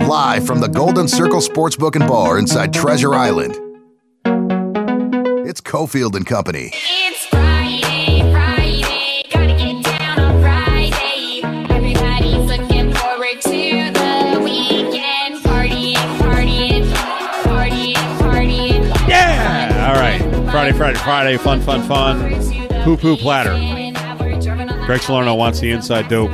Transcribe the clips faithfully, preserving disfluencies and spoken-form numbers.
Live from the Golden Circle Sportsbook and Bar inside Treasure Island, it's Cofield and Company. It's Friday, Friday, gotta get down on Friday. Everybody's looking forward to the weekend. Partying, partying, partying, partying. Yeah! All right. Friday, Friday, Friday. Fun, fun, fun. Poo-poo platter. Greg Salerno wants the inside dope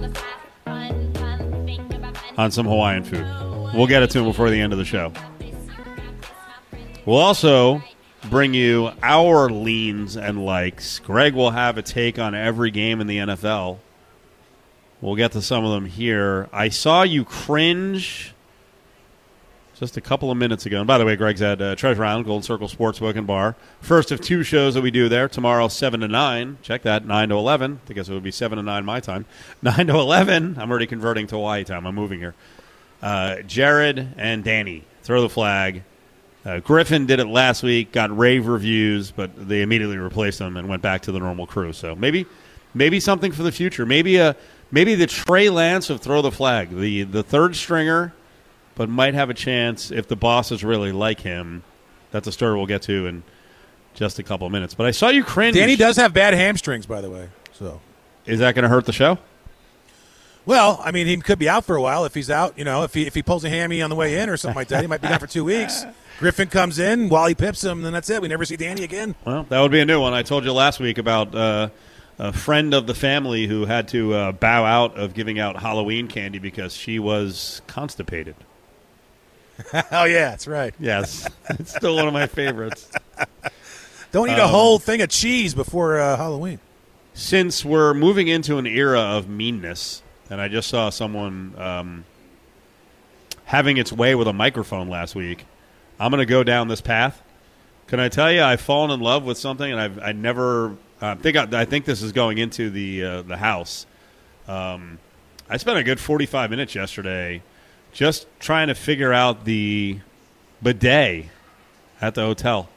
on some Hawaiian food. We'll get it to him before the end of the show. We'll also bring you our leans and likes. Greg will have a take on every game in the N F L. We'll get to some of them here. I saw you cringe just a couple of minutes ago. And by the way, Greg's at uh, Treasure Island, Golden Circle Sportsbook and Bar. First of two shows that we do there. Tomorrow, seven to nine. Check that, nine to eleven. I guess it would be seven to nine my time. nine to eleven. I'm already converting to Hawaii time. I'm moving here. Uh, Jared and Danny, throw the flag. Uh, Griffin did it last week, got rave reviews, but they immediately replaced them and went back to the normal crew. So maybe maybe something for the future. Maybe a, maybe the Trey Lance of throw the flag, the, the third stringer, but might have a chance if the bosses really like him. That's a story we'll get to in just a couple of minutes. But I saw you cringe. Danny does have bad hamstrings, by the way. So, is that going to hurt the show? Well, I mean, he could be out for a while if he's out. You know, if he if he pulls a hammy on the way in or something like that, he might be down for two weeks. Griffin comes in, Wally pips him, and then that's it. We never see Danny again. Well, that would be a new one. I told you last week about uh, a friend of the family who had to uh, bow out of giving out Halloween candy because she was constipated. Oh, yeah, that's right. Yes. It's still one of my favorites. Don't eat um, a whole thing of cheese before uh, Halloween. Since we're moving into an era of meanness, and I just saw someone um, having its way with a microphone last week, I'm going to go down this path. Can I tell you, I've fallen in love with something, and I've I never uh, think I, I think this is going into the uh, the house. Um, I spent a good forty-five minutes yesterday just trying to figure out the bidet at the hotel.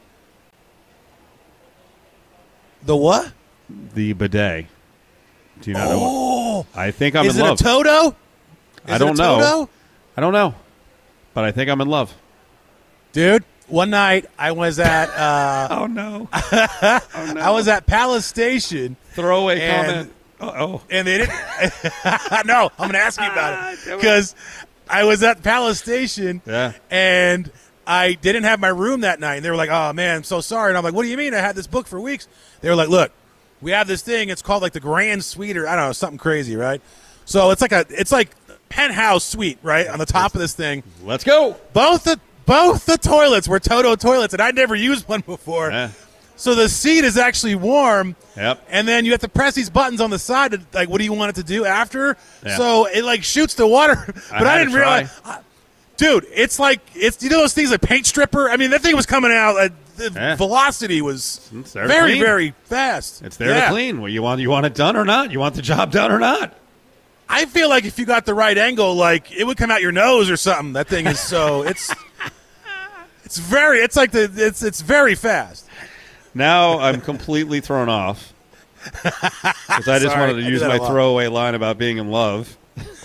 The what? The bidet. Do you not know oh, what? I think I'm is in love. Is it a Toto? Is I don't it a know. Toto? I don't know. But I think I'm in love. Dude, one night I was at uh, oh, no. oh no. I was at Palace Station. Throwaway and, comment. Uh-oh. And they didn't No, I'm going to ask you about it. Because I was at Palace Station, yeah. and I didn't have my room that night. And they were like, oh, man, I'm so sorry. And I'm like, what do you mean? I had this book for weeks. They were like, look, we have this thing. It's called like the Grand Suite or I don't know, something crazy, right? So it's like a it's like penthouse suite, right, on the top of this thing. Let's go. Both the both the toilets were Toto toilets, and I'd never used one before. Yeah. So the seat is actually warm. Yep. And then you have to press these buttons on the side to, like, what do you want it to do after? Yeah. So it, like, shoots the water. But I, I didn't realize. I, dude, it's like, it's you know those things like paint stripper? I mean, that thing was coming out. Uh, the yeah. velocity was very, very fast. It's there yeah. to clean. Well, you want, you want it done or not? You want the job done or not? I feel like if you got the right angle, like, it would come out your nose or something. That thing is so, it's, it's very, it's like the, it's, it's very fast. Now I'm completely thrown off because I just Sorry, wanted to I use do my that a lot. throwaway line about being in love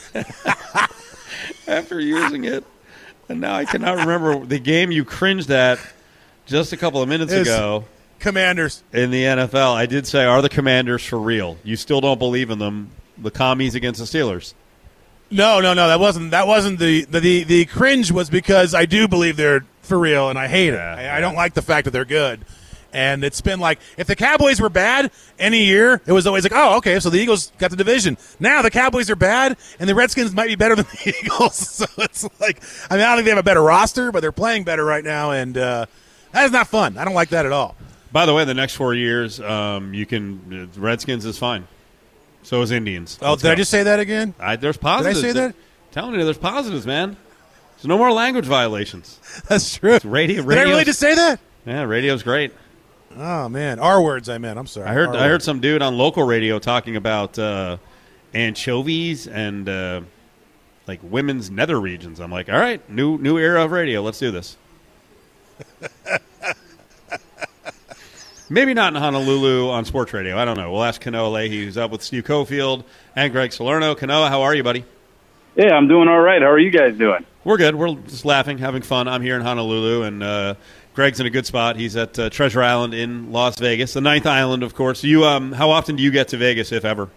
after using it. And now I cannot remember the game you cringed at just a couple of minutes It's ago. Commanders. In the N F L, I did say, are the Commanders for real? You still don't believe in them, the commies against the Steelers. No, no, no, that wasn't that wasn't the the, the, the cringe was because I do believe they're for real, and I hate Yeah, it. I, yeah. I don't like the fact that they're good. And it's been like, if the Cowboys were bad any year, it was always like, oh, okay, so the Eagles got the division. Now the Cowboys are bad, and the Redskins might be better than the Eagles. So it's like, I mean, I don't think they have a better roster, but they're playing better right now, and uh, that is not fun. I don't like that at all. By the way, the next four years, um, you can uh, Redskins is fine. So is Indians. Oh, Let's did go. I just say that again? I, there's positives. Did I say that? I'm telling you, there's positives, man. There's no more language violations. That's true. It's radio, Did I really just say that? Yeah, radio's great. Oh, man. R words, I meant. I'm sorry. I heard R I heard words. some dude on local radio talking about uh, anchovies and uh, like women's nether regions. I'm like, all right, new new era of radio. Let's do this. Maybe not in Honolulu on sports radio. I don't know. We'll ask Kanoa Leahy, who's up with Steve Cofield and Greg Salerno. Kanoa, how are you, buddy? Yeah, I'm doing all right. How are you guys doing? We're good. We're just laughing, having fun. I'm here in Honolulu, and uh, Greg's in a good spot. He's at uh, Treasure Island in Las Vegas, the ninth island, of course. You, um, how often do you get to Vegas, if ever?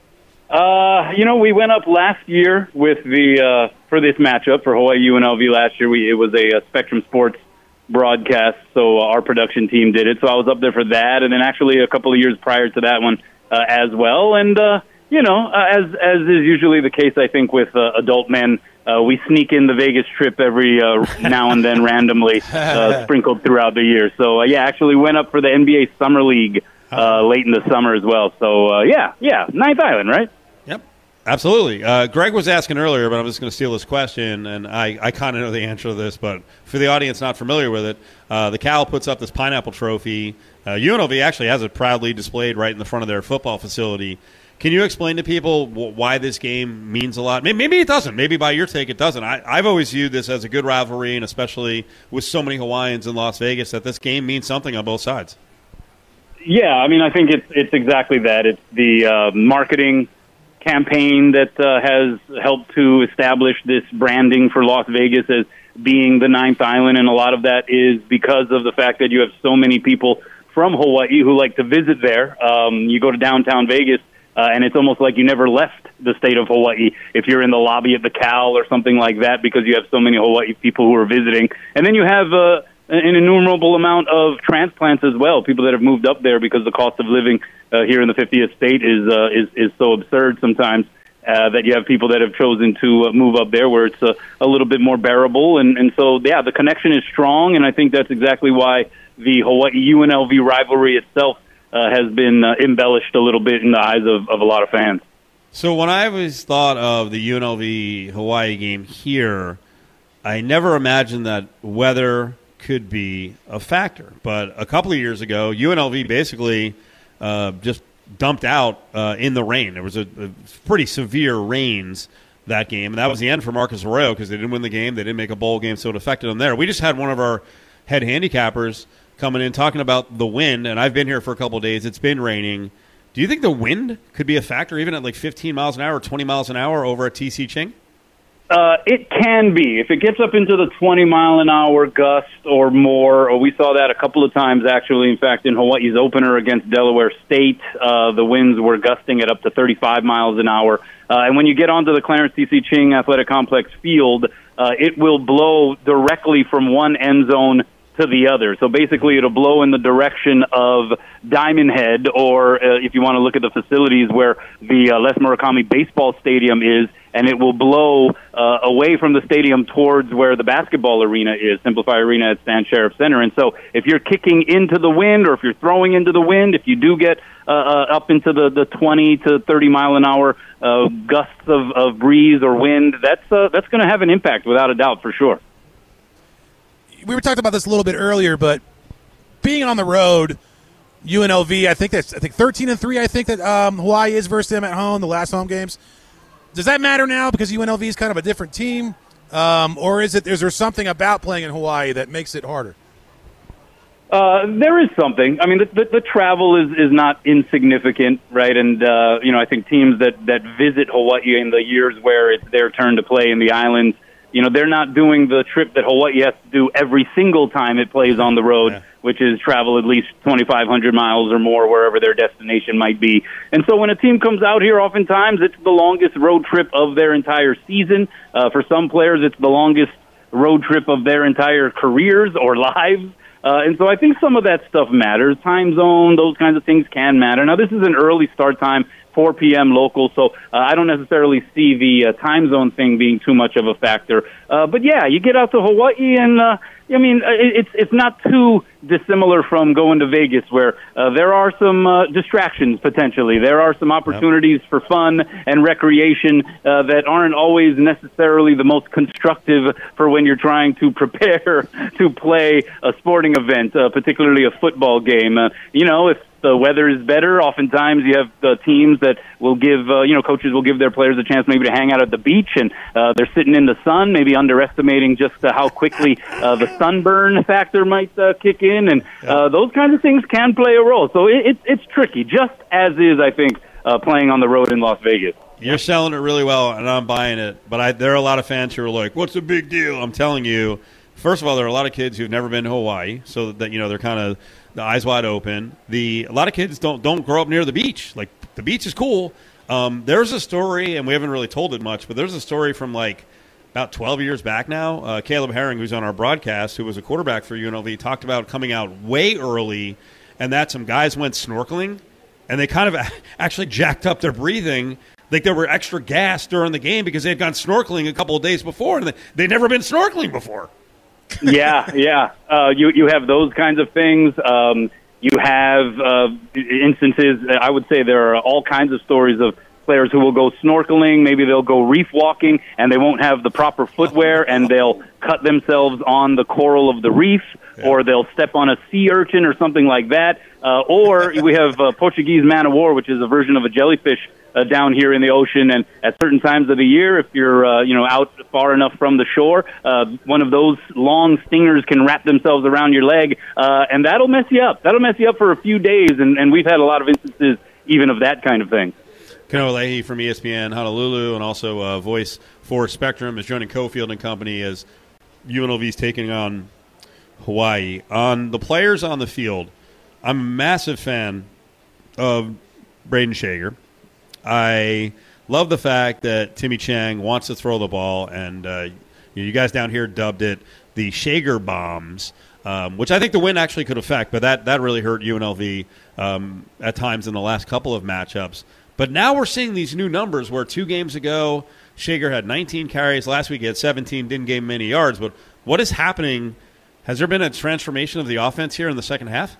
Uh, you know, we went up last year with the uh, for this matchup for Hawaii U N L V last year. We it was a, a Spectrum Sports broadcast, so our production team did it. So I was up there for that, and then actually a couple of years prior to that one uh, as well. And uh, you know, uh, as as is usually the case, I think with uh, adult men. Uh, we sneak in the Vegas trip every uh, now and then randomly, uh, sprinkled throughout the year. So, uh, yeah, actually went up for the N B A Summer League uh, late in the summer as well. So, uh, yeah, yeah, ninth island, right? Yep, absolutely. Uh, Greg was asking earlier, but I'm just going to steal his question, and I, I kind of know the answer to this, but for the audience not familiar with it, uh, the Cal puts up this pineapple trophy. Uh, U N L V actually has it proudly displayed right in the front of their football facility. Can you explain to people why this game means a lot? Maybe it doesn't. Maybe by your take it doesn't. I, I've always viewed this as a good rivalry, and especially with so many Hawaiians in Las Vegas, that this game means something on both sides. Yeah, I mean, I think it's it's exactly that. It's the uh, marketing campaign that uh, has helped to establish this branding for Las Vegas as being the ninth island, and a lot of that is because of the fact that you have so many people from Hawaii who like to visit there. Um, you go to downtown Vegas, Uh, and it's almost like you never left the state of Hawaii if you're in the lobby at the Cal or something like that, because you have so many Hawaii people who are visiting. And then you have uh, an innumerable amount of transplants as well, people that have moved up there because the cost of living uh, here in the fiftieth state is, uh, is, is so absurd sometimes uh, that you have people that have chosen to uh, move up there where it's uh, a little bit more bearable. And, and so, yeah, the connection is strong, and I think that's exactly why the Hawaii U N L V rivalry itself Uh, has been uh, embellished a little bit in the eyes of, of a lot of fans. So when I always thought of the U N L V Hawaii game here, I never imagined that weather could be a factor. But a couple of years ago, U N L V basically uh, just dumped out uh, in the rain. There was a, a pretty severe rains that game, and that was the end for Marcus Arroyo because they didn't win the game. They didn't make a bowl game, so it affected them there. We just had one of our head handicappers coming in talking about the wind, and I've been here for a couple of days. It's been raining. Do you think the wind could be a factor even at like fifteen miles an hour or twenty miles an hour over at T C Ching? Uh, it can be. If it gets up into the twenty mile an hour gust or more, or we saw that a couple of times actually. In fact, in Hawaii's opener against Delaware State, uh, the winds were gusting at up to thirty-five miles an hour. Uh, and when you get onto the Clarence T C Ching Athletic Complex field, uh, it will blow directly from one end zone to the other. So basically it'll blow in the direction of Diamond Head, or uh, if you want to look at the facilities where the uh, Les Murakami baseball stadium is, and it will blow uh, away from the stadium towards where the basketball arena is, Simplify Arena at Stan Sheriff Center. And so if you're kicking into the wind, or if you're throwing into the wind, if you do get uh, uh, up into the, the twenty to thirty mile an hour uh, gusts of, of breeze or wind, that's, uh, that's going to have an impact without a doubt for sure. We were talking about this a little bit earlier, but being on the road, U N L V, I think that's I think thirteen and three. I think that um, Hawaii is versus them at home, the last home games. Does that matter now because U N L V is kind of a different team, um, or is it? Is there something about playing in Hawaii that makes it harder? Uh, there is something. I mean, the, the, the travel is, is not insignificant, right? And uh, you know, I think teams that that visit Hawaii in the years where it's their turn to play in the islands, you know, they're not doing the trip that Hawaii has to do every single time it plays on the road, yeah. which is travel at least twenty-five hundred miles or more wherever their destination might be. And so when a team comes out here, oftentimes it's the longest road trip of their entire season. Uh, for some players, it's the longest road trip of their entire careers or lives. Uh, and so I think some of that stuff matters. Time zone, those kinds of things can matter. Now, this is an early start time, four p.m. local, so uh, I don't necessarily see the uh, time zone thing being too much of a factor. Uh, but, yeah, you get out to Hawaii, and, uh, I mean, it's it's not too dissimilar from going to Vegas, where uh, there are some uh, distractions, potentially. There are some opportunities yep. for fun and recreation uh, that aren't always necessarily the most constructive for when you're trying to prepare to play a sporting event, uh, particularly a football game. Uh, you know, if the weather is better, oftentimes you have the teams that will give, uh, you know, coaches will give their players a chance maybe to hang out at the beach, and uh, they're sitting in the sun, maybe underestimating just uh, how quickly uh, the sunburn factor might uh, kick in, and uh, those kinds of things can play a role. So it, it, it's tricky, just as is, I think, uh, playing on the road in Las Vegas. You're selling it really well, and I'm buying it. But I, there are a lot of fans who are like, "What's the big deal?" I'm telling you. First of all, there are a lot of kids who've never been to Hawaii, so that you know they're kind of the eyes wide open. The a lot of kids don't don't grow up near the beach. Like the beach is cool. Um, there's a story, and we haven't really told it much, but there's a story from like about twelve years back now. Uh, Caleb Herring, who's on our broadcast, who was a quarterback for U N L V, talked about coming out way early, and that some guys went snorkeling, and they kind of actually jacked up their breathing. Like there were extra gas during the game because they had gone snorkeling a couple of days before, and they, they'd never been snorkeling before. yeah, yeah. Uh, you you have those kinds of things. Um, you have uh, instances. I would say there are all kinds of stories of players who will go snorkeling. Maybe they'll go reef walking, and they won't have the proper footwear, and they'll cut themselves on the coral of the reef, yeah. or they'll step on a sea urchin or something like that. Uh, or we have uh, Portuguese man o' war, which is a version of a jellyfish. Uh, down here in the ocean, and at certain times of the year, if you're uh, you know out far enough from the shore, uh, one of those long stingers can wrap themselves around your leg, uh, and that'll mess you up. That'll mess you up for a few days, and, and we've had a lot of instances even of that kind of thing. Kanoa Leahy from E S P N Honolulu, and also uh, voice for Spectrum, is joining Cofield and Company as U N L V is taking on Hawaii. On the players on the field, I'm a massive fan of Braden Shager. I love the fact that Timmy Chang wants to throw the ball, and uh, you guys down here dubbed it the Shager bombs, um, which I think the win actually could affect, but that, that really hurt U N L V um, at times in the last couple of matchups. But now we're seeing these new numbers where two games ago, Shager had nineteen carries. Last week he had seventeen, didn't gain many yards. But what is happening? Has there been a transformation of the offense here in the second half?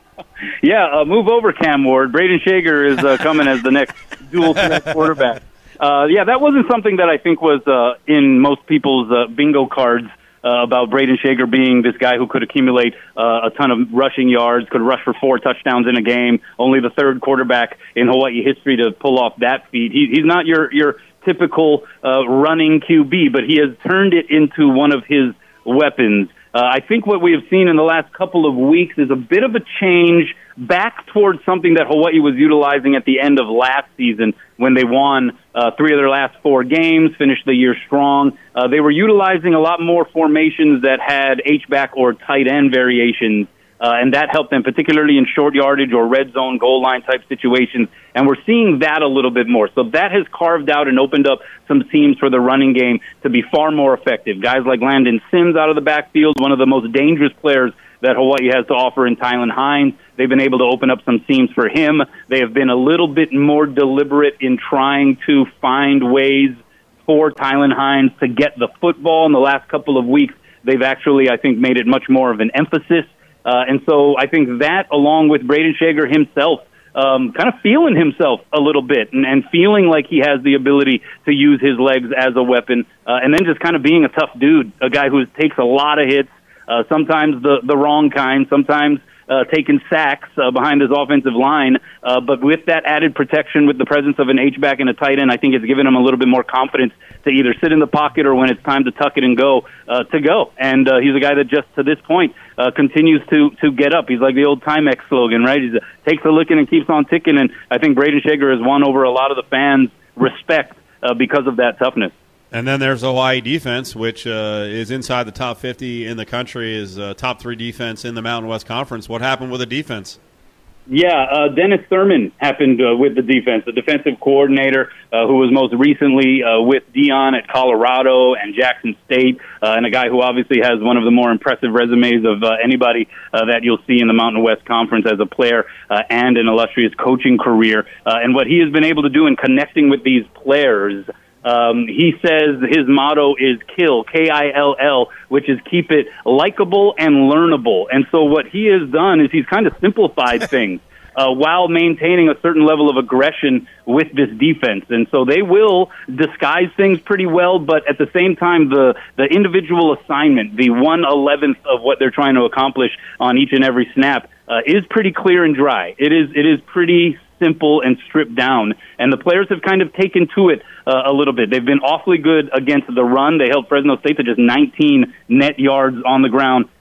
Yeah, uh, move over, Cam Ward. Braden Shager is uh, coming as the next dual threat quarterback. Uh, yeah, that wasn't something that I think was uh, in most people's uh, bingo cards uh, about Braden Shager being this guy who could accumulate uh, a ton of rushing yards, could rush for four touchdowns in a game, only the third quarterback in Hawaii history to pull off that feat. He, he's not your, your typical uh, running Q B, but he has turned it into one of his weapons. Uh, I think what we have seen in the last couple of weeks is a bit of a change back towards something that Hawaii was utilizing at the end of last season when they won uh, three of their last four games, finished the year strong. Uh, they were utilizing a lot more formations that had H-back or tight end variations, uh, and that helped them, particularly in short yardage or red zone goal line type situations. And we're seeing that a little bit more. So that has carved out and opened up some seams for the running game to be far more effective. Guys like Landon Sims out of the backfield, one of the most dangerous players that Hawaii has to offer in Tylan Hines. They've been able to open up some seams for him. They have been a little bit more deliberate in trying to find ways for Tylan Hines to get the football. In the last couple of weeks, they've actually, I think, made it much more of an emphasis. Uh, and so I think that, along with Braden Shager himself, Um, kind of feeling himself a little bit and, and feeling like he has the ability to use his legs as a weapon, uh, and then just kind of being a tough dude, a guy who takes a lot of hits, uh, sometimes the, the wrong kind, sometimes uh, taking sacks uh, behind his offensive line. Uh, but with that added protection, with the presence of an H-back and a tight end, I think it's given him a little bit more confidence to either sit in the pocket or when it's time to tuck it and go, uh, to go. And uh, he's a guy that just to this point uh, continues to, to get up. He's like the old Timex slogan, right? He takes a licking and keeps on ticking. And I think Braden Shager has won over a lot of the fans' respect uh, because of that toughness. And then there's the Hawaii defense, which uh, is inside the top fifty in the country, is uh, top three defense in the Mountain West Conference. What happened with the defense? Yeah, uh, Dennis Thurman happened uh, with the defense, the defensive coordinator uh, who was most recently uh, with Dion at Colorado and Jackson State, uh, and a guy who obviously has one of the more impressive resumes of uh, anybody uh, that you'll see in the Mountain West Conference as a player uh, and an illustrious coaching career. Uh, and what he has been able to do in connecting with these players, Um, he says his motto is KILL, K I L L, which is keep it likable and learnable. And so what he has done is he's kind of simplified things uh, while maintaining a certain level of aggression with this defense. And so they will disguise things pretty well, but at the same time, the, the individual assignment, the one eleventh of what they're trying to accomplish on each and every snap, uh, is pretty clear and dry. It is, it is pretty simple and stripped down, and the players have kind of taken to it uh, a little bit. They've been awfully good against the run. They held Fresno State to just nineteen net yards on the ground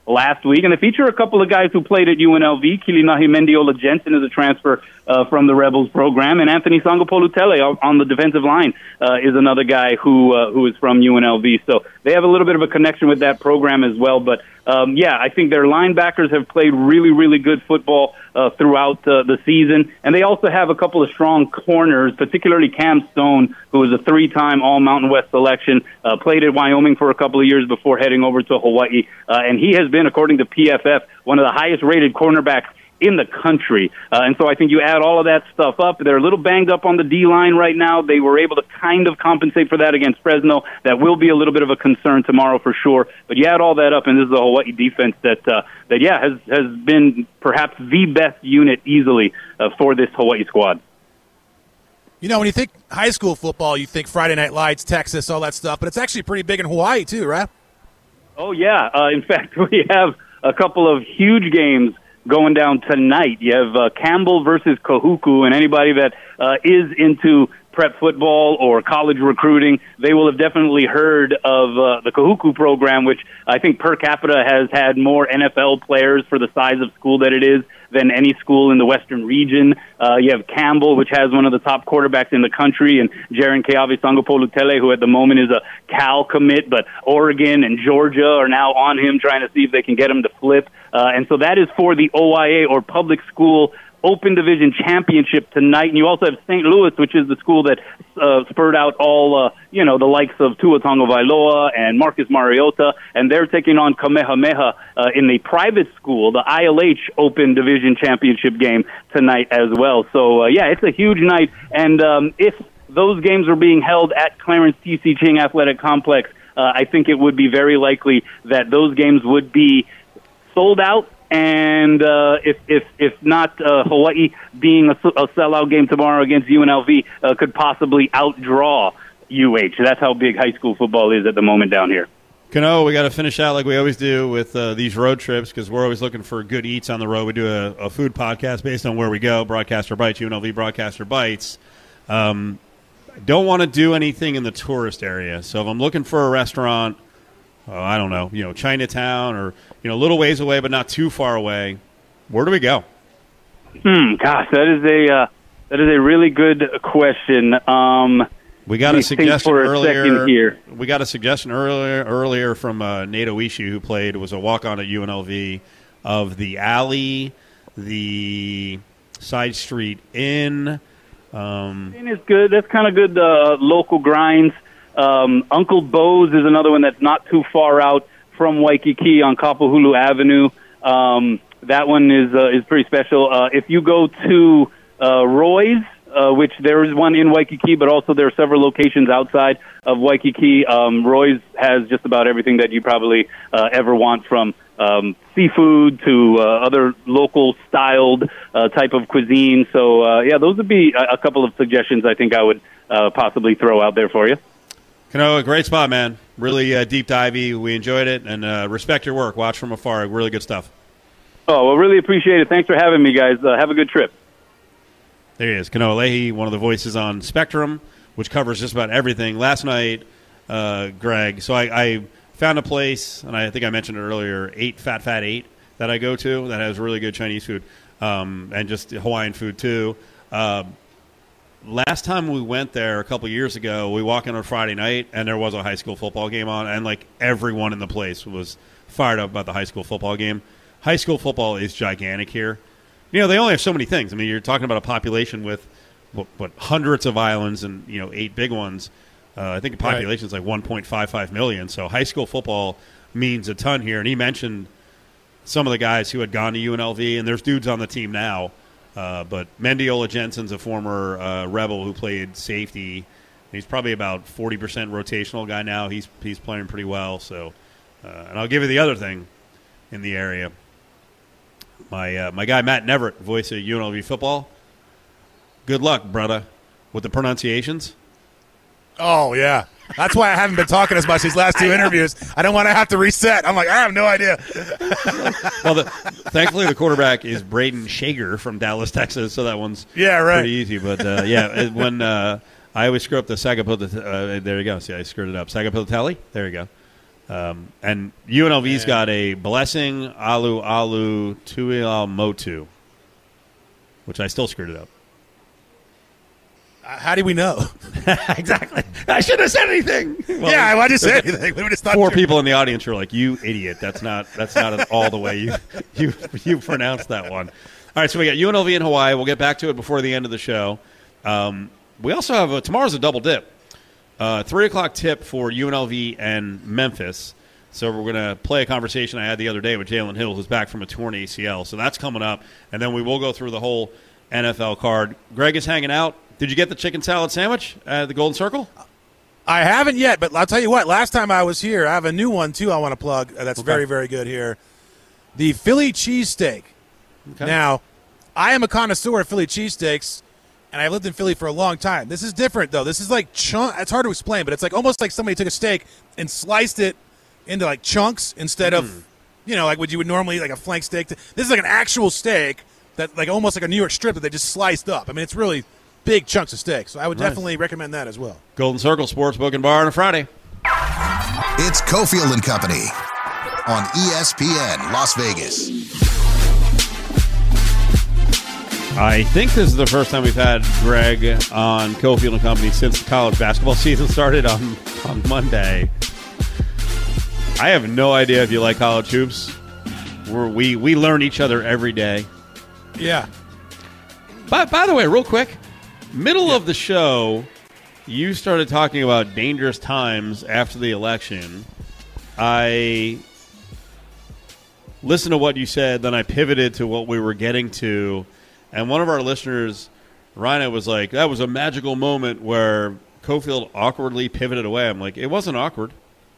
last week. And they feature a couple of guys who played at U N L V. Kilinahi Mendiola Jensen is a transfer uh, from the Rebels program, and Anthony Sangopolutele on the defensive line uh, is another guy who uh, who is from U N L V. So they have a little bit of a connection with that program as well. But um, yeah, I think their linebackers have played really, really good football uh, throughout uh, the season, and they also have a couple of strong corners, particularly Cam Stone, who is a three-time All-Mountain West selection, uh, played at Wyoming for a couple of years before heading over to Hawaii, uh, and he has been, according to P F F, one of the highest-rated cornerbacks in the country. Uh, and so I think you add all of that stuff up. They're a little banged up on the D-line right now. They were able to kind of compensate for that against Fresno. That will be a little bit of a concern tomorrow for sure. But you add all that up, and this is a Hawaii defense that, uh, that yeah, has, has been perhaps the best unit easily uh, for this Hawaii squad. You know, when you think high school football, you think Friday Night Lights, Texas, all that stuff. But it's actually pretty big in Hawaii too, right? Oh, yeah. Uh, in fact, we have a couple of huge games going down tonight. You have uh, Campbell versus Kahuku, and anybody that uh, is into prep football or college recruiting, they will have definitely heard of uh, the Kahuku program, which I think per capita has had more N F L players for the size of school that it is than any school in the Western region. Uh, you have Campbell, which has one of the top quarterbacks in the country, and Jaren Keawe Sangopolutele, who at the moment is a Cal commit, but Oregon and Georgia are now on him trying to see if they can get him to flip. Uh, and so that is for the O I A, or Public School Open Division Championship tonight. And you also have Saint Louis, which is the school that uh, spurred out all, uh, you know, the likes of Tua Tagovailoa and Marcus Mariota, and they're taking on Kamehameha uh, in the private school, the I L H Open Division Championship game tonight as well. So, uh, yeah, it's a huge night. And um, if those games are being held at Clarence T C. Ching Athletic Complex, uh, I think it would be very likely that those games would be sold out. And uh, if if if not, uh, Hawaii being a, a sellout game tomorrow against U N L V uh, could possibly outdraw U H. That's how big high school football is at the moment down here. Kano, we got to finish out like we always do with uh, these road trips, because we're always looking for good eats on the road. We do a, a food podcast based on where we go. Broadcaster Bites, U N L V Broadcaster Bites. Um, don't want to do anything in the tourist area. So if I'm looking for a restaurant, oh, I don't know, you know, Chinatown, or, you know, a little ways away but not too far away, where do we go? Hmm, gosh, that is a uh, that is a really good question. Um, we got a suggestion for a earlier. Here. We got a suggestion earlier earlier from uh, Nato Ishii, who played was a walk on at U N L V, of the Alley, the Side Street Inn. Um, Inn is good. That's kind of good. Uh, local grinds. Um, Uncle Bo's is another one that's not too far out from Waikiki on Kapahulu Avenue. Um, that one is uh, is pretty special. Uh, if you go to uh, Roy's, uh, which there is one in Waikiki, but also there are several locations outside of Waikiki. Um, Roy's has just about everything that you probably uh, ever want, from um, seafood to uh, other local styled uh, type of cuisine. So uh, yeah, those would be a, a couple of suggestions I think I would uh, possibly throw out there for you. Kano, a great spot, man. Really uh, deep divey. We enjoyed it, and uh, respect your work. Watch from afar. Really good stuff. Oh, well, really appreciate it. Thanks for having me, guys. Uh, have a good trip. There he is, Kano Alehi, one of the voices on Spectrum, which covers just about everything. Last night, uh, Greg, so I, I found a place, and I think I mentioned it earlier, eight Fat Fat eight, that I go to that has really good Chinese food, um, and just Hawaiian food too. Uh, Last time we went there a couple years ago, we walked in on Friday night, and there was a high school football game on, and like everyone in the place was fired up about the high school football game. High school football is gigantic here. You know, they only have so many things. I mean, you're talking about a population with what, what hundreds of islands and, you know, eight big ones. Uh, I think the population is like one point five five million. So high school football means a ton here. And he mentioned some of the guys who had gone to U N L V, and there's dudes on the team now. Uh, but Mendiola Jensen's a former uh, Rebel who played safety. He's probably about forty percent rotational guy now. He's he's playing pretty well. So, uh, and I'll give you the other thing in the area. My uh, my guy Matt Neverett, voice of U N L V football. Good luck, brother, with the pronunciations. Oh yeah, that's why I haven't been talking as much these last two interviews. I don't want to have to reset. I'm like, I have no idea. Well, the, thankfully the quarterback is Braden Shager from Dallas, Texas, so that one's yeah, right. pretty easy. But uh, yeah, it, when uh, I always screw up the Sagapilitali, uh, there you go. See, I screwed it up. Sagapilitali, there you go. Um, and U N L V's Yeah. got a blessing Alu Alu Tuial Motu, which I still screwed it up. Uh, how do we know? Exactly. I shouldn't have said anything. Well, yeah, I just said anything. We would have thought Four you- people in the audience are like, "You idiot! That's not that's not at all the way you you you pronounced that one." All right, so we got U N L V in Hawaii. We'll get back to it before the end of the show. Um, we also have a, tomorrow's a double dip. Uh, three o'clock tip for U N L V and Memphis. So we're going to play a conversation I had the other day with Jalen Hill, who's back from a torn A C L. So that's coming up, and then we will go through the whole N F L card. Greg is hanging out. Did you get the chicken salad sandwich at the Golden Circle? I haven't yet, but I'll tell you what. Last time I was here, I have a new one, too, I want to plug. Uh, that's Okay. very, very good here. The Philly cheesesteak. Okay. Now, I am a connoisseur of Philly cheesesteaks, and I've lived in Philly for a long time. This is different, though. This is like chunk. It's hard to explain, but it's like almost like somebody took a steak and sliced it into like chunks instead Mm. of, you know, like what you would normally eat, like a flank steak. This is like an actual steak that, like almost like a New York strip that they just sliced up. I mean, it's really big chunks of steak. So I would Nice. definitely recommend that as well. Golden Circle Sportsbook and Bar on a Friday. It's Cofield and Company on E S P N Las Vegas. I think this is the first time we've had Greg on Cofield and Company since the college basketball season started on, on Monday. I have no idea if you like college hoops. We're, we we learn each other every day. Yeah. By, by the way, real quick, middle of the show, you started talking about dangerous times after the election. I listened to what you said, then I pivoted to what we were getting to, and one of our listeners, Rhino, was like, that was a magical moment where Cofield awkwardly pivoted away. I'm like, it wasn't awkward.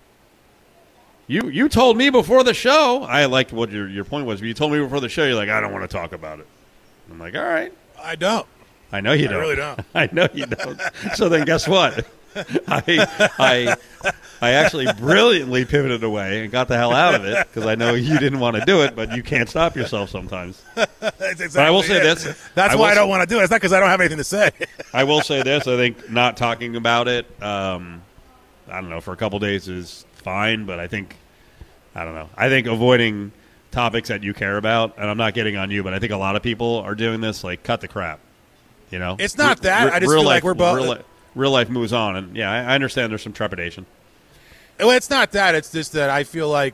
You you told me before the show, I liked what your, your point was, but you told me before the show, you're like, I don't want to talk about it. I'm like, all right. I don't. I know you I don't. really don't. I know you don't. So then guess what? I, I, I actually brilliantly pivoted away and got the hell out of it because I know you didn't want to do it, but you can't stop yourself sometimes. That's exactly But I will say it. this. That's I why will I don't say- want to do it. It's not because I don't have anything to say. I will say this. I think not talking about it, um, I don't know, for a couple days is fine, but I think, I don't know. I think avoiding topics that you care about, and I'm not getting on you, but I think a lot of people are doing this, like, cut the crap. You know? It's not that. Re- I just real feel life, like we're both. Real, li- real life moves on, and yeah, I, I understand there's some trepidation. Well, it's not that. It's just that I feel like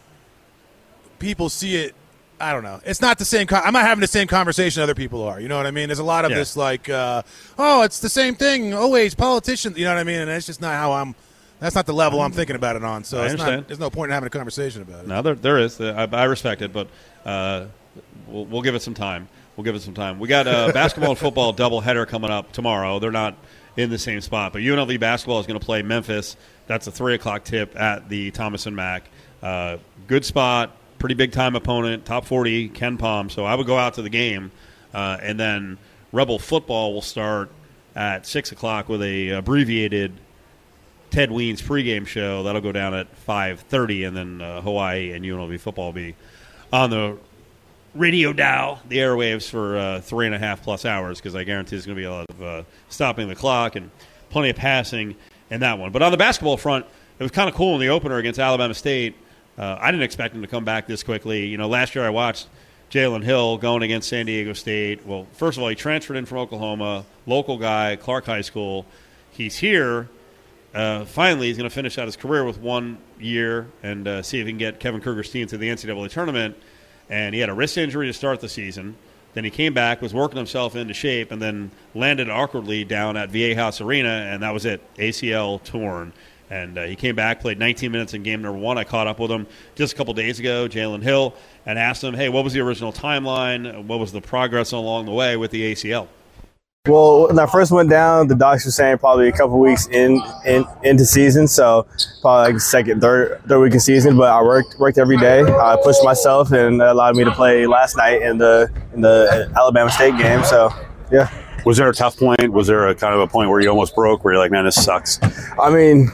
people see it. I don't know. It's not the same. Con- I'm not having the same conversation other people are. You know what I mean? There's a lot of Yeah. this like, uh, oh, it's the same thing. Always politicians. You know what I mean? And that's just not how I'm. That's not the level I'm thinking about it on. So I it's understand. not, there's no point in having a conversation about it. No, there, there is. I, I respect it, but uh, we'll, we'll give it some time. We'll give it some time. We got a basketball and football doubleheader coming up tomorrow. They're not in the same spot, but U N L V basketball is going to play Memphis. That's a three o'clock tip at the Thomas and Mack. Uh, good spot, pretty big time opponent, top forty, Ken Palm. So I would go out to the game, uh, and then Rebel football will start at six o'clock with a abbreviated Ted Weens pregame show. That'll go down at five thirty, and then uh, Hawaii and U N L V football will be on the radio dial, the airwaves, for uh, three and a half plus hours, because I guarantee there's going to be a lot of uh, stopping the clock and plenty of passing in that one. But on the basketball front, it was kind of cool in the opener against Alabama State. Uh, I didn't expect him to come back this quickly. You know, last year I watched Jalen Hill going against San Diego State. Well, first of all, he transferred in from Oklahoma, local guy, Clark High School. He's here. Uh, finally, he's going to finish out his career with one year and uh, see if he can get Kevin Kruger's team to the N C double A tournament. And he had a wrist injury to start the season. Then he came back, was working himself into shape, and then landed awkwardly down at Viejas Arena, and that was it, A C L torn. And uh, he came back, played nineteen minutes in game number one. I caught up with him just a couple days ago, Jalen Hill, and asked him, hey, what was the original timeline? What was the progress along the way with the A C L? Well, when I first went down, the docs were saying probably a couple weeks in, in into season, so probably like second, third, third week of season. But I worked worked every day. I pushed myself, and that allowed me to play last night in the in the Alabama State game. So, yeah. Was there a tough point? Was there a kind of a point where you almost broke, where you're like, man, this sucks? I mean,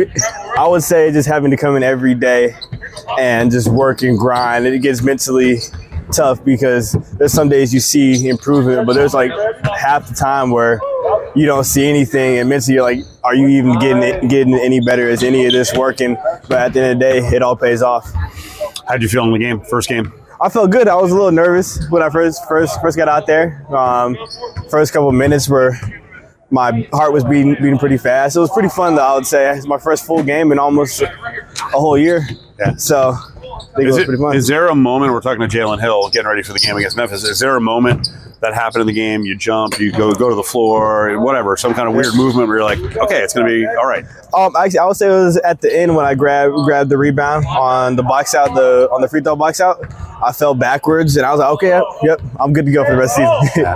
I would say just having to come in every day and just work and grind. It gets mentally tough because there's some days you see improvement, but there's like half the time where you don't see anything, and mentally you're like, are you even getting it, getting any better? Is any of this working? But at the end of the day, it all pays off. How'd you feel in the game, first game? I felt good. I was a little nervous when I first first first got out there. Um, first couple of minutes were my heart was beating beating pretty fast. It was pretty fun, though, I would say. It's my first full game in almost a whole year. Yeah. So I think Is, it was it, pretty fun. is there a moment, we're talking to Jalen Hill, getting ready for the game against Memphis, is there a moment that happened in the game, you jump, you go go to the floor, whatever, some kind of weird movement where you're like, okay, it's going to be all right? Um, actually, I would say it was at the end when I grabbed grabbed the rebound on the box out, the on the free throw box out. I fell backwards, and I was like, okay, yep, yep I'm good to go for the rest of the season.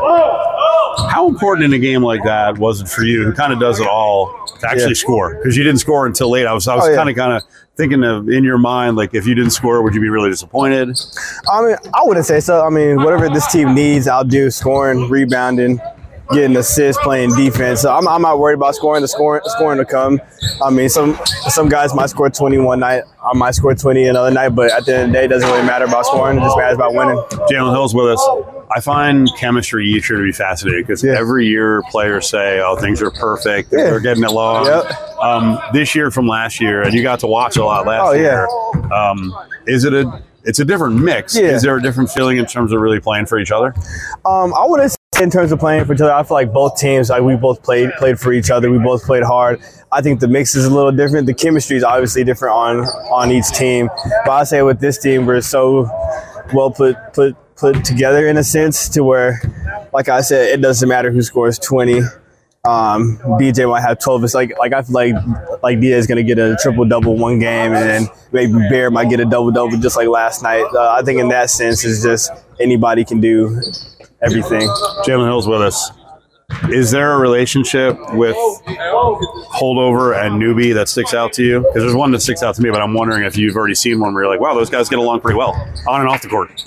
How important in a game like that was it for you, who kind of does it all, to actually Yeah. score? Because you didn't score until late. I was I was Oh, yeah. kind of kind of thinking of, in your mind, like, if you didn't score, would you be really disappointed? I mean, I wouldn't say so. I mean, whatever this team needs, I'll do: scoring, rebounding, getting assists, playing defense. So I'm, I'm not worried about scoring. The scoring, scoring to come. I mean, some some guys might score twenty one night. I might score twenty another night. But at the end of the day, it doesn't really matter about scoring. It just matters about winning. Jalen Hill's with us. I find chemistry each year to be fascinating because Yeah. every year players say, oh, things are perfect, Yeah. they're getting along. Yep. Um, this year from last year, and you got to watch a lot last Oh, yeah. year, um, is it a it's a different mix? Yeah. Is there a different feeling in terms of really playing for each other? Um, I wouldn't say in terms of playing for each other. I feel like both teams, like we both played played for each other. We both played hard. I think the mix is a little different. The chemistry is obviously different on on each team. But I say with this team, we're so well put put put together in a sense to where, like I said, it doesn't matter who scores twenty. Um, B J might have twelve. It's like like I feel like like D J is gonna get a triple double one game, and then maybe Bear might get a double double just like last night. Uh, I think in that sense, it's just anybody can do everything. Jalen Hill's with us. Is there a relationship with holdover and newbie that sticks out to you? Because there's one that sticks out to me, but I'm wondering if you've already seen one where you're like, wow, those guys get along pretty well on and off the court.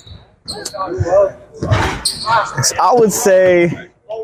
I would say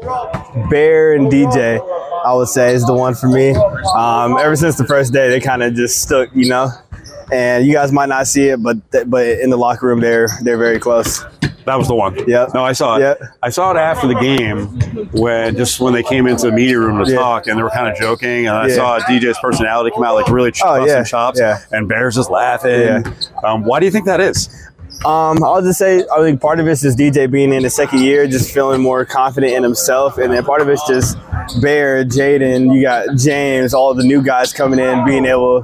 Bear and D J, I would say, is the one for me. Um, ever since the first day, they kind of just stuck, you know. And you guys might not see it, but th- but in the locker room, they're they're very close. That was the one. Yep. No, I saw it. Yep. I saw it after the game when just when they came into the media room to Yeah. talk and they were kind of joking. And I Yeah. saw D J's personality come out like really ch- Oh, busting yeah. chops. Yeah. And Bear's just laughing. Yeah. Um, why do you think that is? Um, I'll just say I think part of it's just D J being in the second year, just feeling more confident in himself, and then part of it's just Bear, Jaden, you got James, all the new guys coming in, being able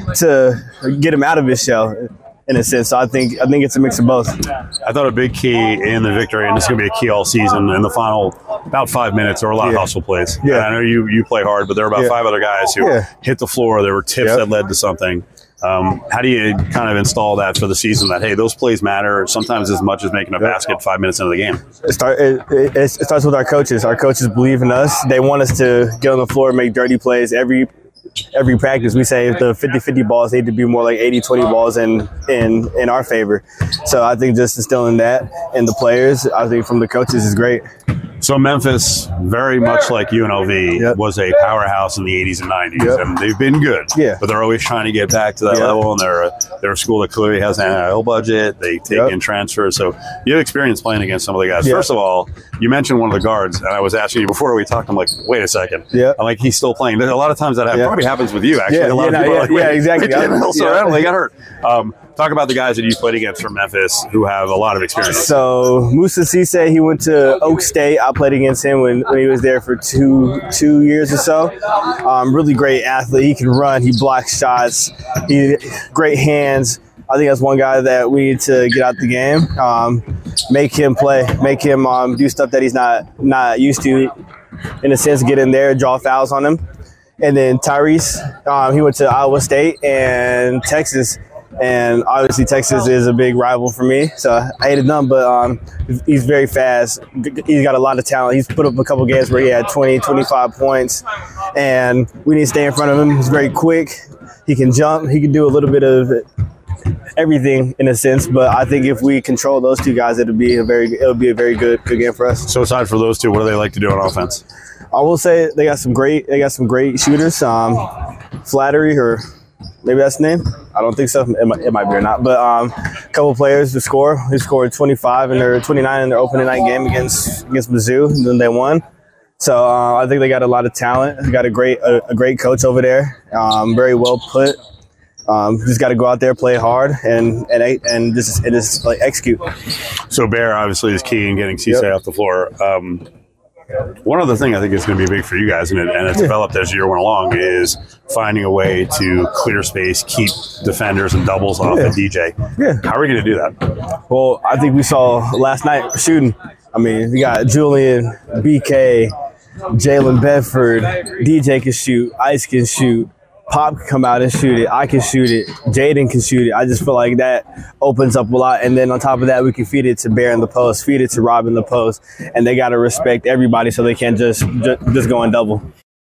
to get him out of his shell, in a sense. So I think I think it's a mix of both. I thought a big key in the victory, and this is going to be a key all season, in the final about five minutes, there were a lot of Yeah. hustle plays. Yeah. And I know you you play hard, but there were about Yeah. five other guys who Yeah. hit the floor. There were tips Yep. that led to something. Um, how do you kind of install that for the season, that, hey, those plays matter sometimes as much as making a basket five minutes into the game? It, start, it, it, it starts with our coaches. Our coaches believe in us. They want us to get on the floor and make dirty plays every every practice. We say if the fifty-fifty balls need to be more like eighty-twenty balls in, in, in our favor. So I think just instilling that in the players, I think from the coaches is great. So Memphis, very much like U N L V, Yep. was a powerhouse in the eighties and nineties, Yep. and they've been good. Yeah. But they're always trying to get back to that Yeah. level, and they're a, they're a school that clearly has an N I L budget. They take Yep. in transfers. So you have experience playing against some of the guys. Yeah. First of all, you mentioned one of the guards, and I was asking you before we talked, I'm like, wait a second. Yeah. I'm like, he's still playing. There's a lot of times that happens. Yeah. Probably happens with you, actually. Yeah, a lot yeah, of no, people yeah, are like, yeah, wait, exactly. wait, Jalen Hill's Yeah. around, they got hurt. Um, talk about the guys that you played against from Memphis who have a lot of experience. So Musa Cisse, he went to Oak State. I played against him when, when he was there for two two years or so. Um, really great athlete. He can run. He blocks shots. He great hands. I think that's one guy that we need to get out the game. Um, make him play. Make him um, do stuff that he's not not used to. In a sense, get in there, draw fouls on him. And then Tyrese, um, he went to Iowa State and Texas. And obviously Texas is a big rival for me, so I hated them, but um, he's very fast. He's got a lot of talent. He's put up a couple games where he had twenty, twenty-five points, and we need to stay in front of him. He's very quick. He can jump. He can do a little bit of everything in a sense, but I think if we control those two guys, it'll be a very it'll be a very good good game for us. So aside from those two, what do they like to do on offense? I will say they got some great they got some great shooters. Um, Flattery, or maybe that's the name. I don't think so. It might, it might be or not. But um, a couple players to score. They scored twenty-five and they're twenty-nine in their opening night game against against Mizzou, and then they won. So uh, I think they got a lot of talent. They got a great a, a great coach over there. Um, very well put. Um, just got to go out there, play hard, and and and just and just like execute. So Bear obviously is key in getting Cisse Yep. off the floor. Um, one other thing I think is going to be big for you guys, and, it, and it's developed as the year went along, is finding a way to clear space, keep defenders and doubles off Yeah. of D J. Yeah. How are we going to do that? Well, I think we saw last night shooting. I mean, we got Julian, B K, Jalen Bedford, D J can shoot, Ice can shoot, Pop can come out and shoot it, I can shoot it, Jaden can shoot it. I just feel like that opens up a lot. And then on top of that, we can feed it to Bear in the post, feed it to Rob in the post. And they got to respect everybody so they can't just, just, just go and double.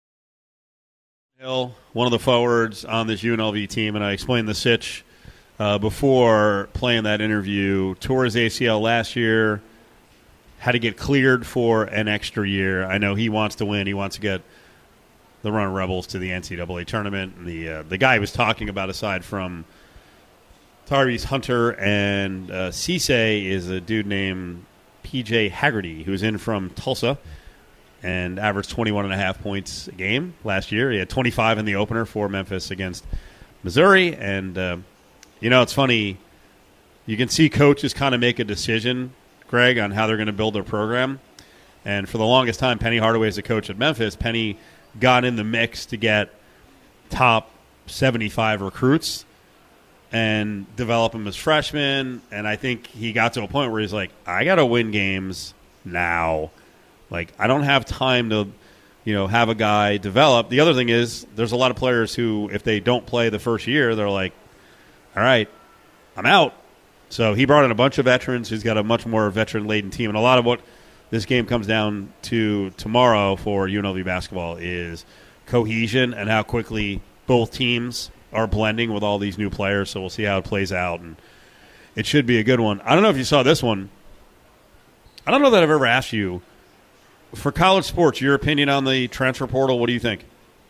Hill, one of the forwards on this U N L V team, and I explained the sitch uh, before playing that interview. Tore his A C L last year, had to get cleared for an extra year. I know he wants to win. He wants to get the Running Rebels to the N C double A tournament. The uh, the guy he was talking about, aside from Tyrese Hunter and uh, Cisse, is a dude named P J Haggerty, who's in from Tulsa and averaged twenty-one and a half points a game last year. He had twenty-five in the opener for Memphis against Missouri. And, uh, you know, it's funny. You can see coaches kind of make a decision, Greg, on how they're going to build their program. And for the longest time, Penny Hardaway is the coach at Memphis. Penny got in the mix to get top seventy-five recruits and develop them as freshmen. And I think he got to a point where he's like, I got to win games now. Like, I don't have time to, you know, have a guy develop. The other thing is there's a lot of players who, if they don't play the first year, they're like, all right, I'm out. So he brought in a bunch of veterans. He's got a much more veteran-laden team. And a lot of what this game comes down to tomorrow for U N L V basketball is cohesion and how quickly both teams are blending with all these new players. So we'll see how it plays out, and it should be a good one. I don't know if you saw this one. I don't know that I've ever asked you, for college sports, your opinion on the transfer portal. What do you think?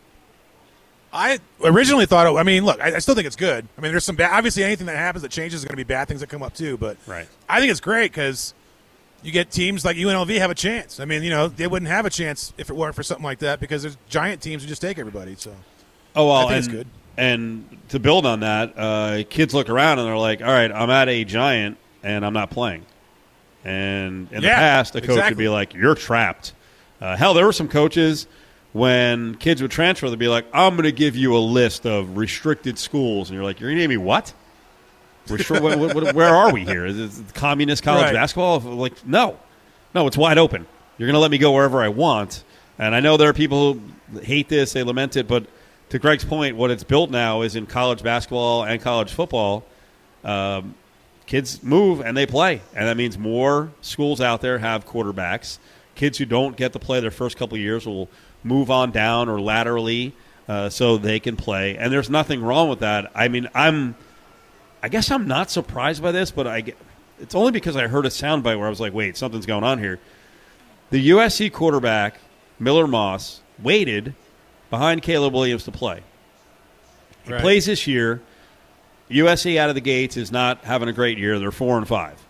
I originally thought, it, I mean, look, I, I still think it's good. I mean, there's some bad, obviously anything that happens that changes is going to be bad things that come up too. But Right. I think it's great because you get teams like U N L V have a chance. I mean, you know, they wouldn't have a chance if it weren't for something like that because there's giant teams who just take everybody. So Oh, well, I think and, it's good. And to build on that, uh, kids look around and they're like, all right, I'm at a giant and I'm not playing. And in the Yeah, past, a coach would exactly. be like, you're trapped. Uh, hell, there were some coaches when kids would transfer, they'd be like, I'm going to give you a list of restricted schools. And you're like, you're going to give me what? Restri- what, what, what? Where are we here? Is it communist college Right. basketball? Like, no. No, it's wide open. You're going to let me go wherever I want. And I know there are people who hate this, they lament it, but to Greg's point, what it's built now is in college basketball and college football, um, kids move and they play. And that means more schools out there have quarterbacks. Kids who don't get to play their first couple of years will move on down or laterally uh, so they can play. And there's nothing wrong with that. I mean, I'm, I guess I'm not surprised by this, but I get, it's only because I heard a soundbite where I was like, wait, something's going on here. The U S C quarterback, Miller Moss, waited behind Caleb Williams to play. He Right. plays this year. U S C out of the gates is not having a great year. They're four and five.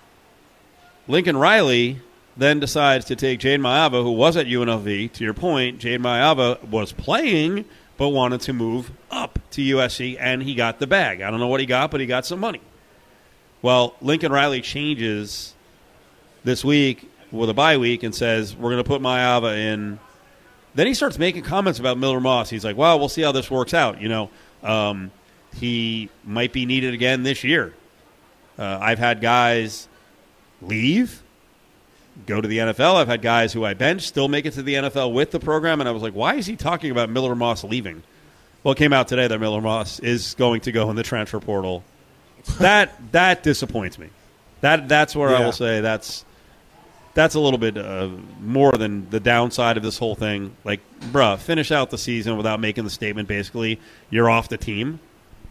Lincoln Riley then decides to take Jade Mayava, who was at U N L V. To your point, Jade Mayava was playing but wanted to move up to U S C, and he got the bag. I don't know what he got, but he got some money. Well, Lincoln Riley changes this week with a bye week and says, we're going to put Mayava in. Then he starts making comments about Miller Moss. He's like, well, we'll see how this works out. You know, um, he might be needed again this year. Uh, I've had guys leave, go to the N F L. I've had guys who I benched still make it to the N F L with the program, and I was like, why is he talking about Miller Moss leaving? Well, it came out today that Miller Moss is going to go in the transfer portal. That that disappoints me. That That's where I Yeah. will say that's that's a little bit uh, more than the downside of this whole thing. Like, bruh, finish out the season without making the statement, basically, you're off the team.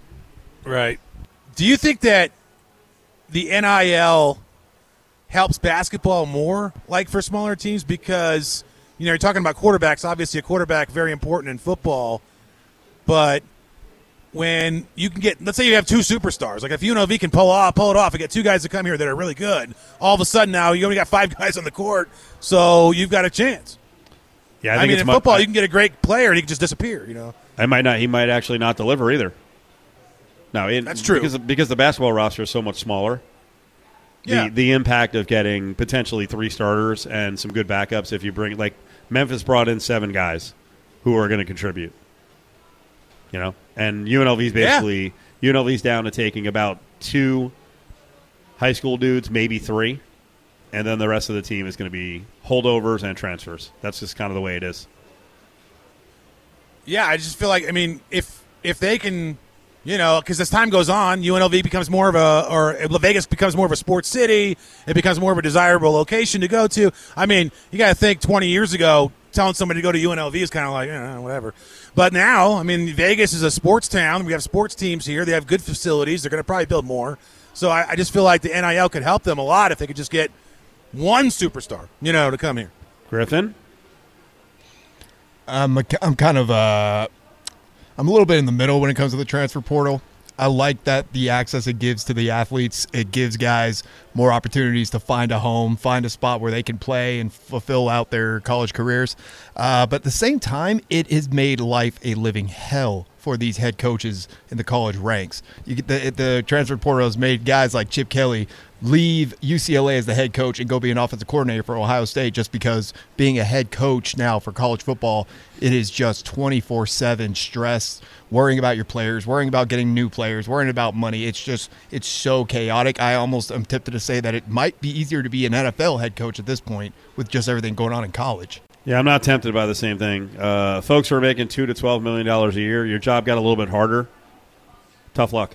Right. Do you think that the N I L helps basketball more, like for smaller teams? Because, you know, you're talking about quarterbacks. Obviously, a quarterback very important in football. But when you can get, let's say you have two superstars. Like if U N L V can pull off, pull it off and get two guys to come here that are really good, all of a sudden now you only got five guys on the court, so you've got a chance. Yeah, I I, think mean, it's in mu- football, I- you can get a great player and he can just disappear. You know, I might not. He might actually not deliver either. No, it, That's true. because because the basketball roster is so much smaller. Yeah. The the impact of getting potentially three starters and some good backups if you bring like Memphis brought in seven guys who are going to contribute. You know, and U N L V's basically U N L V's down to taking about two high school dudes, maybe three, and then the rest of the team is going to be holdovers and transfers. That's just kind of the way it is. yeah, I just feel like I mean, if if they can, you know, because as time goes on, U N L V becomes more of a, or La Vegas becomes more of a sports city. It becomes more of a desirable location to go to. I mean, you got to think twenty years ago, telling somebody to go to U N L V is kind of like, eh, whatever. But now, I mean, Vegas is a sports town. We have sports teams here. They have good facilities. They're going to probably build more. So I, I just feel like the N I L could help them a lot if they could just get one superstar, you know, to come here. Griffin? I'm, a, I'm kind of uh, I'm a little bit in the middle when it comes to the transfer portal. I like that the access it gives to the athletes. It gives guys more opportunities to find a home, find a spot where they can play and fulfill out their college careers. Uh, but at the same time, it has made life a living hell for these head coaches in the college ranks. You get the, the transfer portal has made guys like Chip Kelly leave U C L A as the head coach and go be an offensive coordinator for Ohio State just because being a head coach now for college football, it is just twenty-four seven stress, worrying about your players, worrying about getting new players, worrying about money. It's just, it's so chaotic. I almost am tempted to say that it might be easier to be an N F L head coach at this point with just everything going on in college. Yeah, I'm not tempted by the same thing. Uh, folks who are making two to twelve million dollars a year, your job got a little bit harder. Tough luck.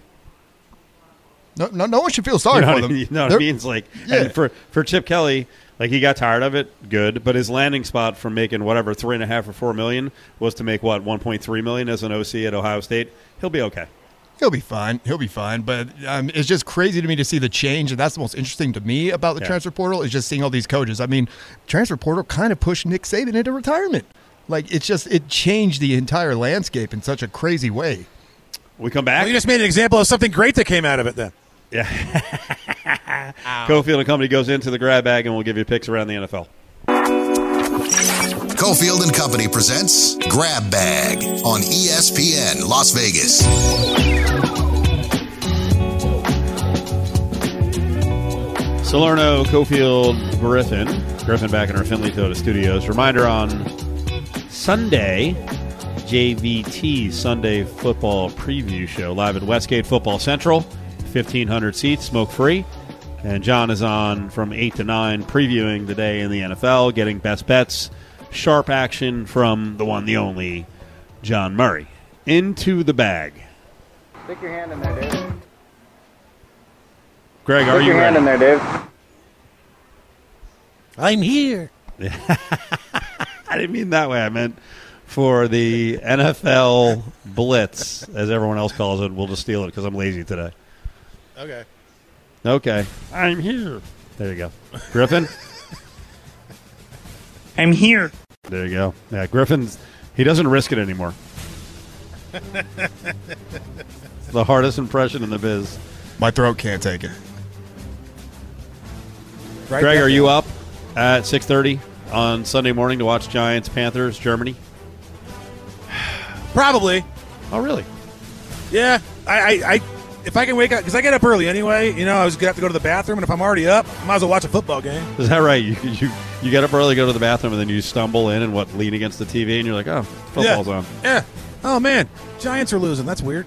No, no, no one should feel sorry you know for what, them. You know what They're- I mean? It's like, Yeah. and for for Chip Kelly, like he got tired of it. Good, but his landing spot from making whatever three and a half or four million was to make what one point three million as an O C at Ohio State. He'll be okay. He'll be fine. He'll be fine. But um, it's just crazy to me to see the change, and that's the most interesting to me about the Yeah. transfer portal is just seeing all these coaches. I mean, transfer portal kind of pushed Nick Saban into retirement. Like it's just it changed the entire landscape in such a crazy way. We come back. Well, you just made an example of something great that came out of it then. Yeah. Cofield and Company goes into the grab bag, and we'll give you picks around the N F L. Cofield and Company presents Grab Bag on E S P N Las Vegas. Salerno, Cofield, Griffin. Griffin back in our Finley Toyota studios. Reminder on Sunday, J V T Sunday Football Preview Show live at Westgate Football Central. fifteen hundred seats, smoke-free. And John is on from eight to nine previewing the day in the N F L, getting best bets, sharp action from the one, the only, John Murray. Into the bag. Stick your hand in there, Dave. Greg, are Stick you your hand ready? in there, Dave. I'm here. I didn't mean that way. I meant for the N F L Blitz, as everyone else calls it. We'll just steal it because I'm lazy today. Okay. Okay. I'm here. There you go. Griffin? I'm here. There you go. Yeah, Griffin's, he doesn't risk it anymore. The hardest impression in the biz. My throat can't take it. Right Greg, there. are you up at six thirty on Sunday morning to watch Giants, Panthers, Germany? Probably. Oh, really? Yeah. I, I, I if I can wake up, because I get up early anyway. You know, I was gonna have to go to the bathroom, and if I'm already up, I might as well watch a football game. Is that right? You you you get up early, go to the bathroom, and then you stumble in and what lean against the T V, and you're like, oh, football's yeah. on. Yeah. Oh man, Giants are losing. That's weird.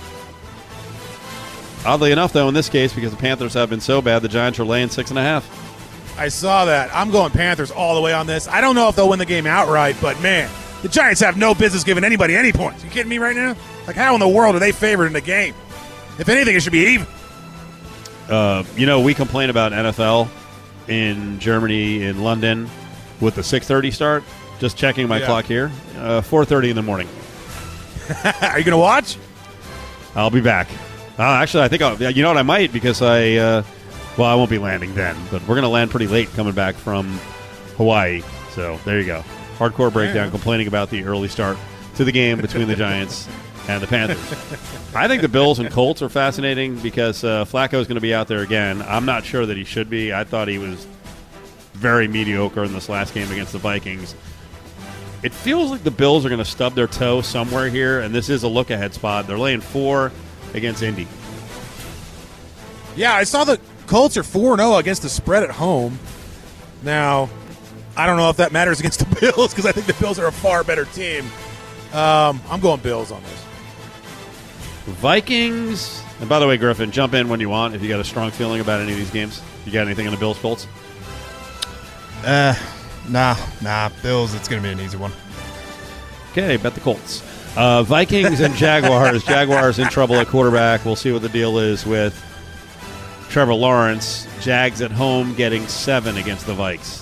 Oddly enough, though, in this case, because the Panthers have been so bad, the Giants are laying six and a half. I saw that. I'm going Panthers all the way on this. I don't know if they'll win the game outright, but man, the Giants have no business giving anybody any points. You kidding me right now? Like, how in the world are they favored in the game? If anything, it should be even. Uh, you know, we complain about N F L in Germany, in London, with the six thirty start. Just checking my Yeah. clock here. Uh, four thirty in the morning. Are you going to watch? I'll be back. Uh, actually, I think I'll, you know what, I might because I, uh, well, I won't be landing then, but we're going to land pretty late coming back from Hawaii. So there you go. Hardcore breakdown complaining about the early start to the game between the Giants and the Panthers. I think the Bills and Colts are fascinating because uh, Flacco is going to be out there again. I'm not sure that he should be. I thought he was very mediocre in this last game against the Vikings. It feels like the Bills are going to stub their toe somewhere here, and this is a look-ahead spot. They're laying four against Indy. Yeah, I saw the Colts are four and oh against the spread at home. Now, I don't know if that matters against the Bills because I think the Bills are a far better team. Um, I'm going Bills on this. Vikings. And by the way, Griffin, jump in when you want if you got a strong feeling about any of these games. You got anything on the Bills, Colts? Uh, nah, nah. Bills, it's going to be an easy one. Okay, bet the Colts. Uh, Vikings and Jaguars. Jaguars in trouble at quarterback. We'll see what the deal is with Trevor Lawrence. Jags at home getting seven against the Vikes.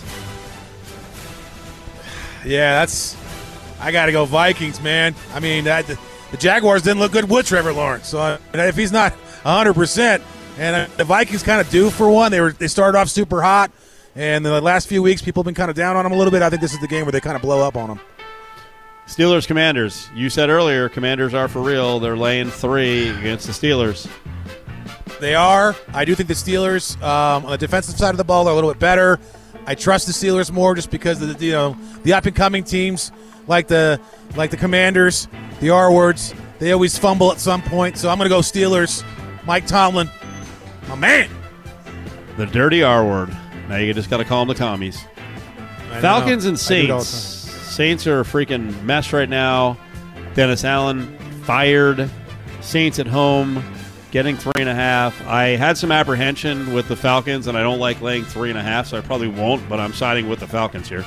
Yeah, that's. I got to go Vikings, man. I mean, that, the Jaguars didn't look good with Trevor Lawrence. So uh, if he's not one hundred percent, and uh, the Vikings kind of due for one. They were they started off super hot, and the last few weeks people have been kind of down on them a little bit. I think this is the game where they kind of blow up on them. Steelers, Commanders. You said earlier, Commanders are for real. They're laying three against the Steelers. They are. I do think the Steelers um, on the defensive side of the ball are a little bit better. I trust the Steelers more just because of the you know the up and coming teams like the like the Commanders, the R words. They always fumble at some point. So I'm going to go Steelers. Mike Tomlin, my man. The dirty R word. Now you just got to call them the commies. I Falcons know. and I do it all the Saints. Saints are a freaking mess right now. Dennis Allen fired. Saints at home getting three and a half. I had some apprehension with the Falcons, and I don't like laying three and a half, so I probably won't, but I'm siding with the Falcons here.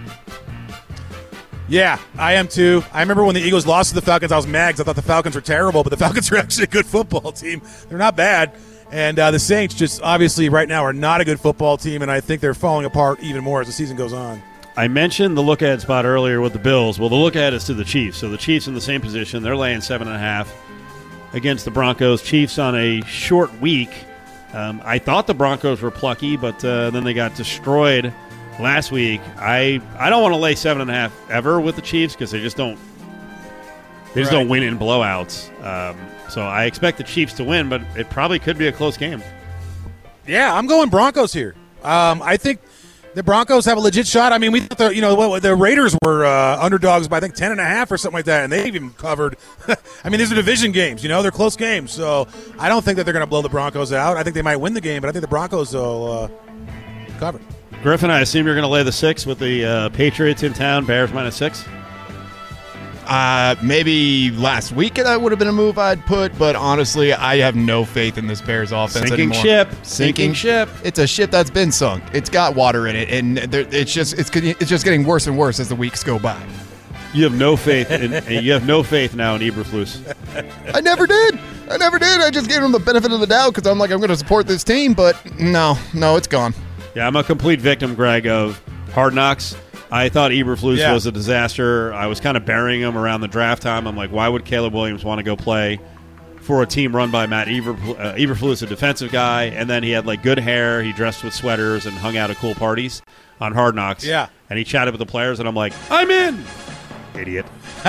Yeah, I am too. I remember when the Eagles lost to the Falcons, I was mad because I thought the Falcons were terrible, but the Falcons are actually a good football team. They're not bad. And uh, the Saints just obviously right now are not a good football team, and I think they're falling apart even more as the season goes on. I mentioned the look-ahead spot earlier with the Bills. Well, the look-ahead is to the Chiefs. So the Chiefs in the same position. They're laying seven and a half against the Broncos. Chiefs on a short week. Um, I thought the Broncos were plucky, but uh, then they got destroyed last week. I I don't want to lay seven and a half ever with the Chiefs because they just don't they just Right. don't win in blowouts. Um, so I expect the Chiefs to win, but it probably could be a close game. Yeah, I'm going Broncos here. Um, I think the Broncos have a legit shot. I mean, we thought the, you know what, the Raiders were uh, underdogs by I think ten and a half or something like that, and they even covered. I mean, these are division games. You know, they're close games. So I don't think that they're going to blow the Broncos out. I think they might win the game, but I think the Broncos will uh, cover. Griffin, I assume you're going to lay the six with the uh, Patriots in town. Bears minus six. Uh, maybe last week that would have been a move I'd put, but honestly, I have no faith in this Bears offense Sinking anymore. ship. Sinking ship. It's a ship that's been sunk. It's got water in it, and there, it's just it's getting- it's just getting worse and worse as the weeks go by. You have no faith in and you have no faith now in Eberflus. I never did. I never did. I just gave him the benefit of the doubt because I'm like I'm going to support this team, but no, no, it's gone. Yeah, I'm a complete victim, Greg, of Hard Knocks. I thought Eberflus Yeah. was a disaster. I was kind of burying him around the draft time. I'm like, why would Caleb Williams want to go play for a team run by Matt Eberflus? Uh, Eberflus, a defensive guy, and then he had like good hair. He dressed with sweaters and hung out at cool parties on Hard Knocks. Yeah. And he chatted with the players, and I'm like, I'm in. Idiot.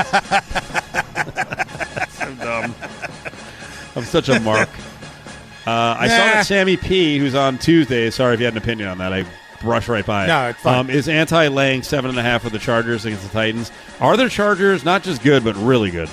I'm dumb. I'm such a mark. Uh, I saw Nah. that Sammy P, who's on Tuesday, sorry if you had an opinion on that. I brushed right by it. No, it's fine. Um, is anti-laying seven and a half with the Chargers against the Titans. Are their Chargers not just good, but really good?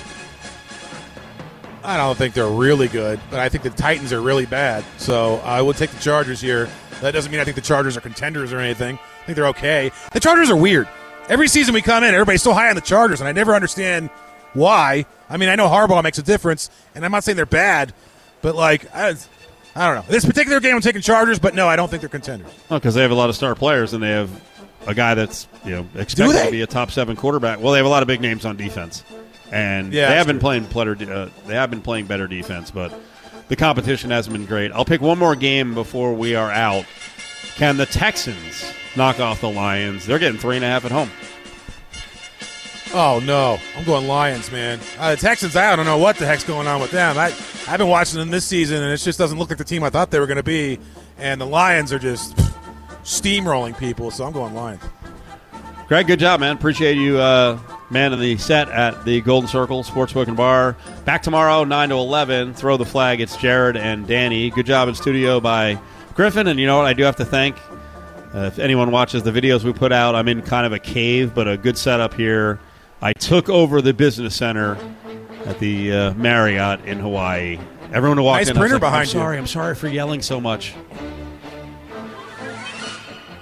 I don't think they're really good, but I think the Titans are really bad. So I would take the Chargers here. That doesn't mean I think the Chargers are contenders or anything. I think they're okay. The Chargers are weird. Every season we come in, everybody's so high on the Chargers, and I never understand why. I mean, I know Harbaugh makes a difference, and I'm not saying they're bad, but, like, I, I don't know. This particular game I'm taking Chargers, but no, I don't think they're contenders. Oh, because they have a lot of star players, and they have a guy that's you know expected they? to be a top seven quarterback. Well, they have a lot of big names on defense, and Yeah, they have that's been true. playing better. Uh, they have been playing better defense, but the competition hasn't been great. I'll pick one more game before we are out. Can the Texans knock off the Lions? They're getting three and a half at home. Oh, no. I'm going Lions, man. Uh, the Texans, I don't know what the heck's going on with them. I, I've been watching them this season, and it just doesn't look like the team I thought they were going to be. And the Lions are just steamrolling people, so I'm going Lions. Greg, good job, man. Appreciate you, uh, man, in the set at the Golden Circle Sportsbook and Bar. Back tomorrow, nine to eleven. Throw the flag. It's Jared and Danny. Good job in studio by Griffin. And you know what? I do have to thank Uh, if anyone watches the videos we put out, I'm in kind of a cave, but a good setup here. I took over the business center at the uh, Marriott in Hawaii. Everyone who walked Nice in, I was printer like, behind I'm sorry, you. I'm sorry for yelling so much.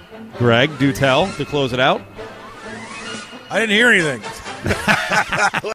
Greg, do tell to close it out. I didn't hear anything.